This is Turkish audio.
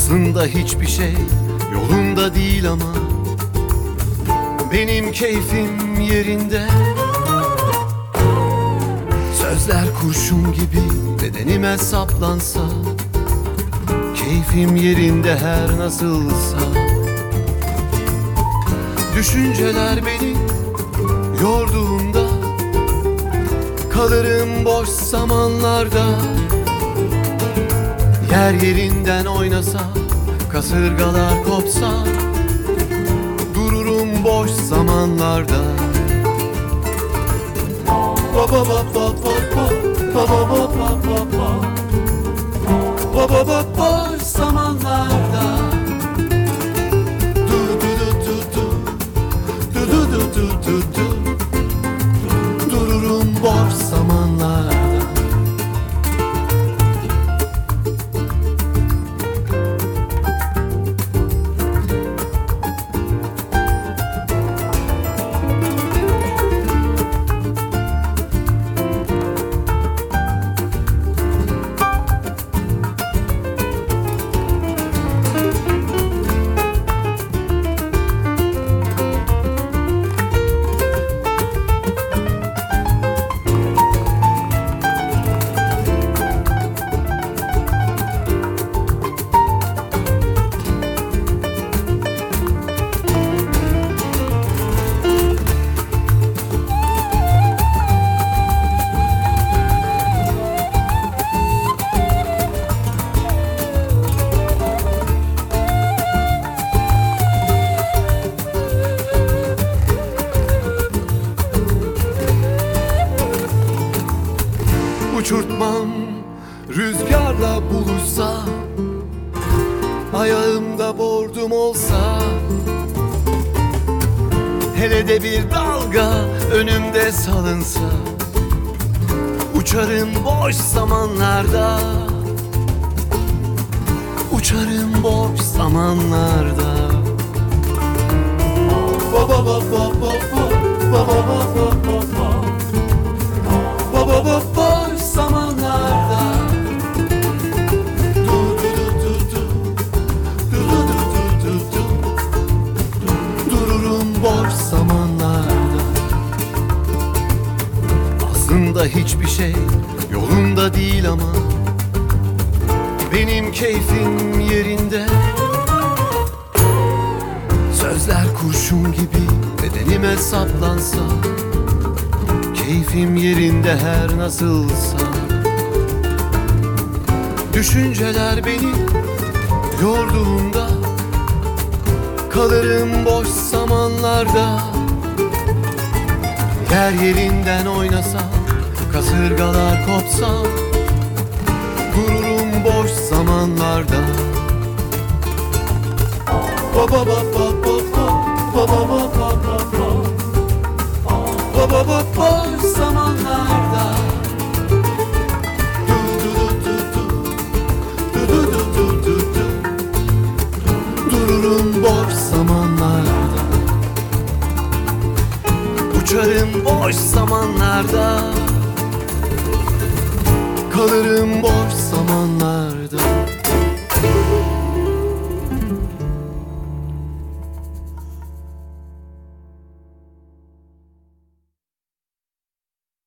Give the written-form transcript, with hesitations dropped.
Aslında hiçbir şey yolunda değil ama benim keyfim yerinde. Sözler kurşun gibi bedenime saplansa, keyfim yerinde her nasılsa. Düşünceler beni yorduğunda, kalırım boş zamanlarda. Yer yerinden oynasa, kasırgalar kopsa, dururum boş zamanlarda. Ba ba ba ba ba ba ba ba ba ba ba ba ba boş zamanlarda. Du du du du du du du du du du du dururum boş zamanlarda. Uçurtmam rüzgarla buluşsa, ayağımda bordum olsa, hele de bir dalga önümde salınsa, uçarım boş zamanlarda. Uçarım boş zamanlarda. Ba ba ba ba ba ba ba ba ba ba ba ba ba boş zamanlarda. Du du du du du du du du du dururum boş zamanlarda. Aslında hiçbir şey yolunda değil ama benim keyfim yerinde. Sözler kurşun gibi bedenime saplansa, keyfim yerinde her nasılsa. Düşünceler beni yorduğunda, kalırım boş zamanlarda. Yer yerinden oynasa, kasırgalar kopsa, dururum boş zamanlarda. Ba ba ba ba ba ba ba ba ba ba ba ba ba boş zamanlarda. Du du du du du du du du du du dururum boş zamanlarda. Uçarım boş zamanlarda, kalırım boş zamanlarda.